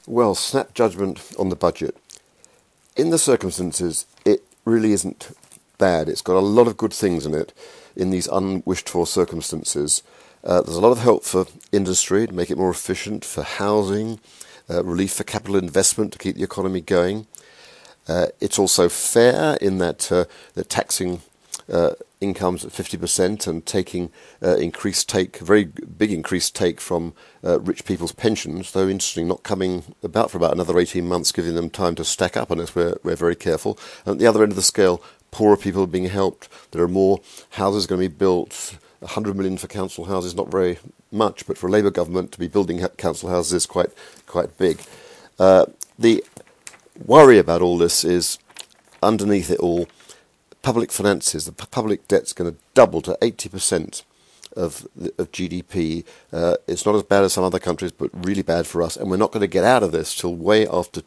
Well, snap judgment on the budget. In the circumstances, it really isn't bad. It's got a lot of good things in it in these unwished for circumstances. There's a lot of help for industry to make it more efficient, for housing, relief for capital investment to keep the economy going. It's also fair in that they're taxing incomes at 50% and taking very big increased take from rich people's pensions, though interesting, not coming about for about another 18 months, giving them time to stack up unless we're very careful. And at the other end of the scale, poorer people are being helped. There are more houses going to be built. 100 million for council houses, not very much, but for a Labour government to be building council houses is quite big. The worry about all this is, underneath it all, public finances. The public debt's going to double to 80% of GDP. It's not as bad as some other countries, but really bad for us. And we're not going to get out of this till way after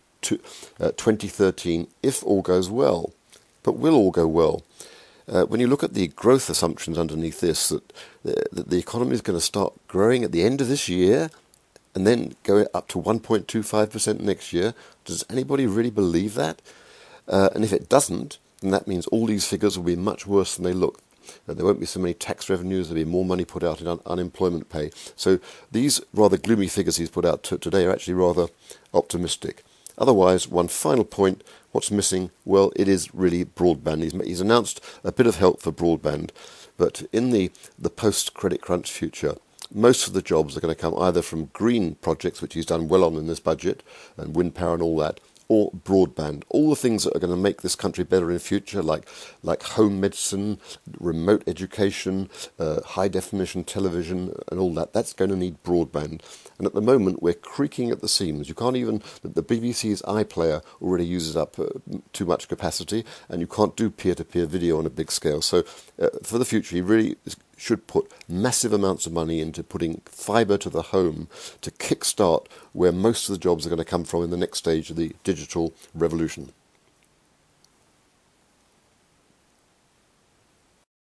2013, if all goes well. But will all go well? When you look at the growth assumptions underneath this, that the economy is going to start growing at the end of this year and then go up to 1.25% next year, does anybody really believe that? And if it doesn't, then that means all these figures will be much worse than they look. There won't be so many tax revenues, there'll be more money put out in unemployment pay. So these rather gloomy figures he's put out today are actually rather optimistic. Otherwise, one final point, what's missing? Well, it is really broadband. He's announced a bit of help for broadband, but in the post-credit crunch future, most of the jobs are going to come either from green projects, which he's done well on in this budget, and wind power and all that, or broadband. All the things that are going to make this country better in the future, like home medicine, remote education, high-definition television, and all that, that's going to need broadband. And at the moment, we're creaking at the seams. You can't even... The BBC's iPlayer already uses up too much capacity, and you can't do peer-to-peer video on a big scale. So for the future, he really should put massive amounts of money into putting fibre to the home to kickstart where most of the jobs are going to come from in the next stage of the digital revolution.